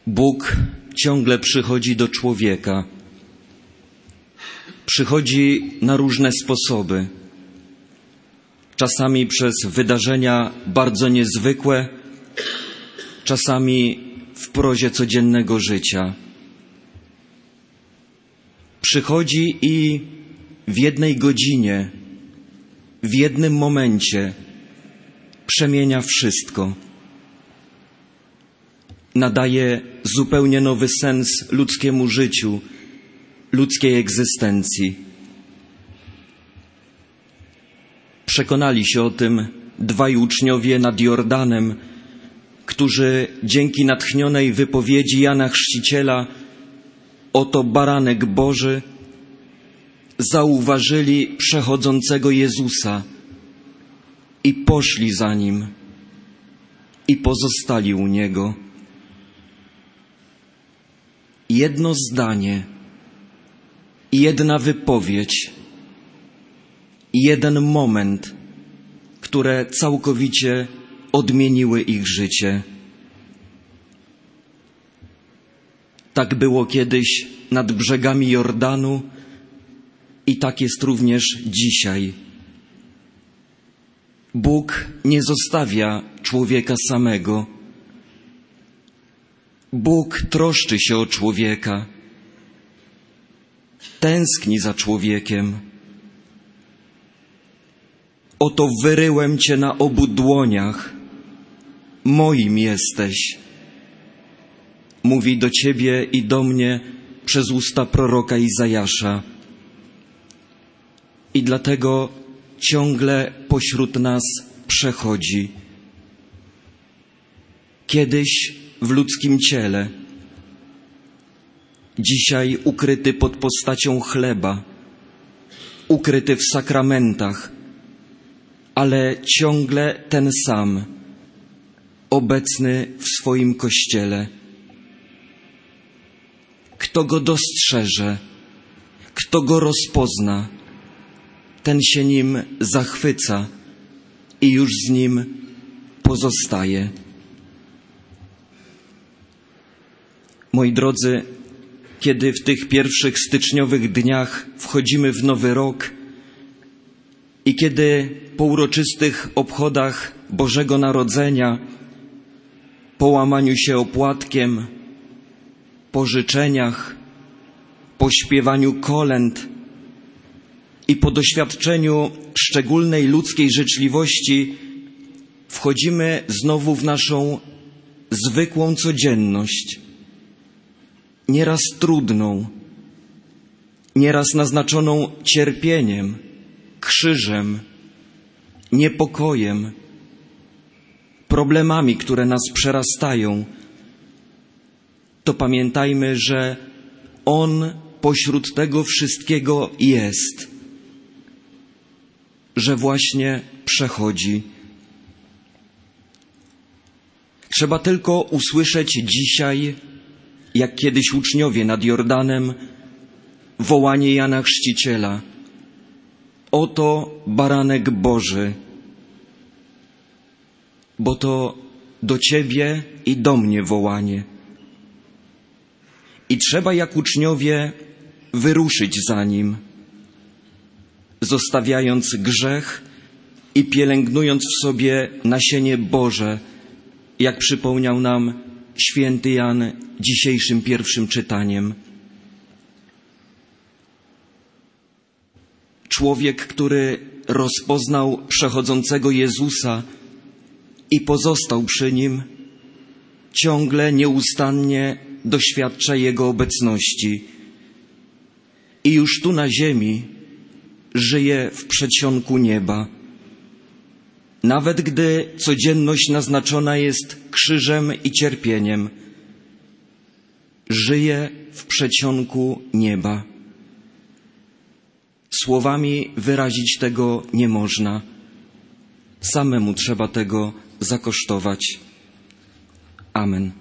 Bóg ciągle przychodzi do człowieka. Przychodzi na różne sposoby. Czasami przez wydarzenia bardzo niezwykłe, czasami w prozie codziennego życia. Przychodzi i w jednej godzinie, w jednym momencie przemienia wszystko. Nadaje zupełnie nowy sens ludzkiemu życiu, ludzkiej egzystencji. Przekonali się o tym dwaj uczniowie nad Jordanem, którzy dzięki natchnionej wypowiedzi Jana Chrzciciela „Oto baranek Boży” zauważyli przechodzącego Jezusa i poszli za Nim i pozostali u Niego. Jedno zdanie, jedna wypowiedź, jeden moment, które całkowicie odmieniły ich życie. Tak było kiedyś nad brzegami Jordanu i tak jest również dzisiaj. Bóg nie zostawia człowieka samego. Bóg troszczy się o człowieka. Tęskni za człowiekiem. Oto wyryłem Cię na obu dłoniach. Moim jesteś. Mówi do Ciebie i do mnie przez usta proroka Izajasza. I dlatego ciągle pośród nas przechodzi. Kiedyś w ludzkim ciele, dzisiaj ukryty pod postacią chleba, ukryty w sakramentach, ale ciągle ten sam, obecny w swoim Kościele. Kto Go dostrzeże, kto Go rozpozna, ten się Nim zachwyca i już z Nim pozostaje. Moi drodzy, kiedy w tych pierwszych styczniowych dniach wchodzimy w nowy rok i kiedy po uroczystych obchodach Bożego Narodzenia, po łamaniu się opłatkiem, po życzeniach, po śpiewaniu kolęd i po doświadczeniu szczególnej ludzkiej życzliwości wchodzimy znowu w naszą zwykłą codzienność, nieraz trudną, nieraz naznaczoną cierpieniem, krzyżem, niepokojem, problemami, które nas przerastają, to pamiętajmy, że On pośród tego wszystkiego jest, że właśnie przechodzi. Trzeba tylko usłyszeć dzisiaj, jak kiedyś uczniowie nad Jordanem, wołanie Jana Chrzciciela: „Oto baranek Boży”, bo to do Ciebie i do mnie wołanie. I trzeba jak uczniowie wyruszyć za Nim, zostawiając grzech i pielęgnując w sobie nasienie Boże, jak przypomniał nam święty Jan dzisiejszym pierwszym czytaniem. Człowiek, który rozpoznał przechodzącego Jezusa i pozostał przy Nim, ciągle nieustannie doświadcza Jego obecności i już tu na ziemi żyje w przedsionku nieba. Nawet gdy codzienność naznaczona jest krzyżem i cierpieniem, żyje w przedsionku nieba. Słowami wyrazić tego nie można. Samemu trzeba tego zakosztować. Amen.